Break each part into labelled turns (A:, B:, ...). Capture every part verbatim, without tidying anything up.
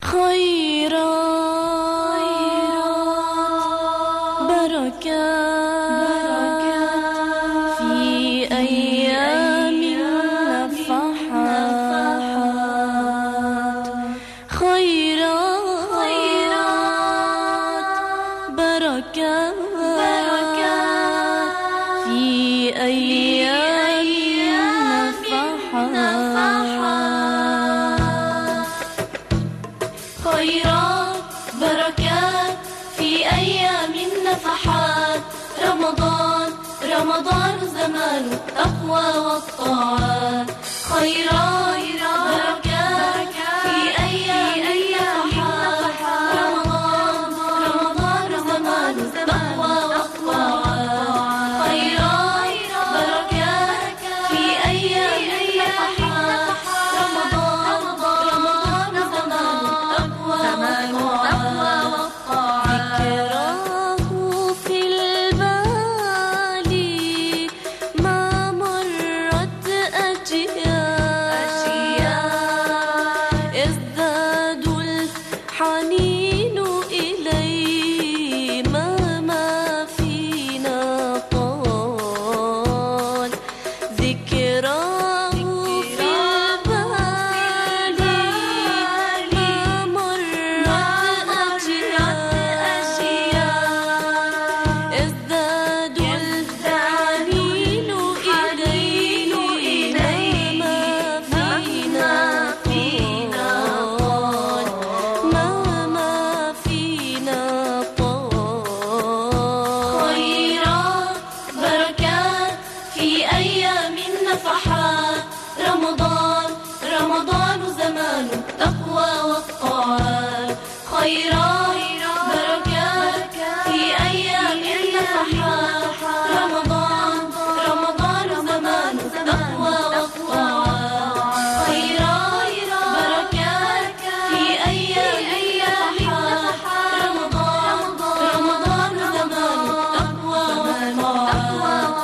A: خيرات بركات في أيام النفحات، خيرات بركات في أيام النفحات، خيرات بركات في أيام النفحات. رمضان رمضان زمان التقوى والطاعات، خيرات بركات في أيام النفحات. رمضان رمضان زمان التقوى والطاعات، خيرات بركات في أيام النفحات. رمضان رمضان زمان التقوى والطاعات، ذكراه في البال ما مرت أجيال، يزداد الحنين إليه مهما فينا طال. ذكراه في البال ما مرت أجيال، يزداد الحنين إليه مهما فينا طال، مهما فينا طال. خيرات بركات في أيام النفحات. رمضان رمضان زمان التقوى والطاعات، خيرات بركات في أيام النفحات. رمضان رمضان زمان التقوى والطاعات، خيرات بركات في أيام النفحات. رمضان رمضان زمان التقوى والطاعات،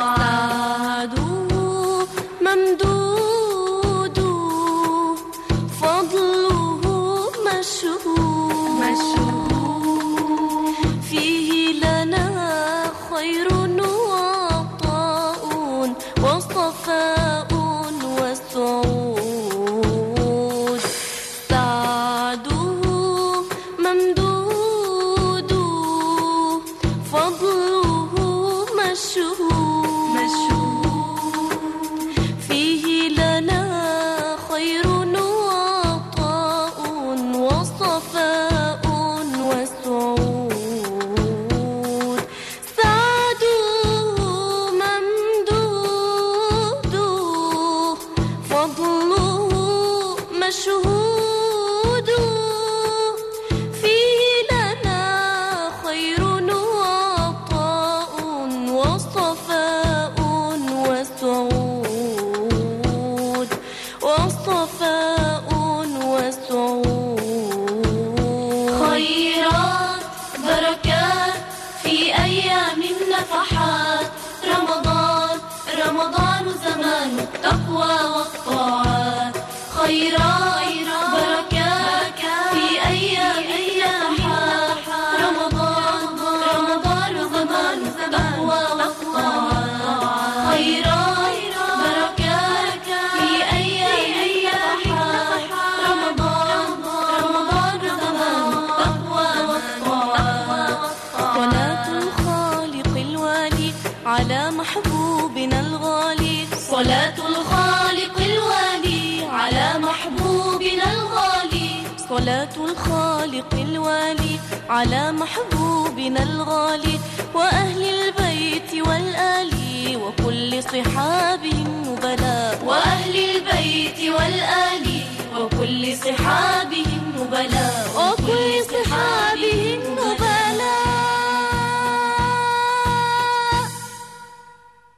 A: سعده ممدود فضله مشهود، فيه لنا خير وعطاء وصفاء وسعود. سعده ممدود فضله مشهود، فيه لنا خير وعطاء وصفاء وسعود. سعده ممدود فضله مشهود، فيه لنا خير وعطاء وصفاء وسعود، وصفاء وسعود. خيرات بركات في أيام النفحات. رمضان رمضان زمان التقوى والطاعات، خيرات بركات في أيام النفحات. رمضان رمضان زمان التقوى والطاعات، خيرات بركات في أيام النفحات. رمضان رمضان زمان التقوى والطاعات، صلاة الخالق الوالي على محبوبنا الغالي. صلاة الخالق الوالي على محبوبنا الغالي. صلاة الخالق الوالي على محبوبنا الغالي، وأهل البيت والآل وكل صحابه النبلاء. وأهل البيت والآل وكل صحابه النبلاء.